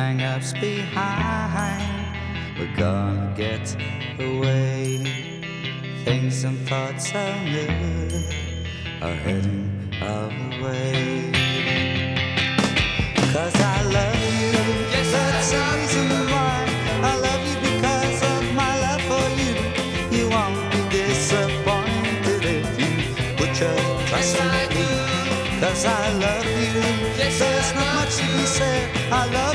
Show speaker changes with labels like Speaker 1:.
Speaker 1: hang-ups behind. We're gonna get away. Things and thoughts are new are heading our way. 'Cause I love you, yes, that's the reason why. I love you because of my love for you. You won't be disappointed if you put your trust in me. 'Cause I love you, yes, there's not much to be said. I love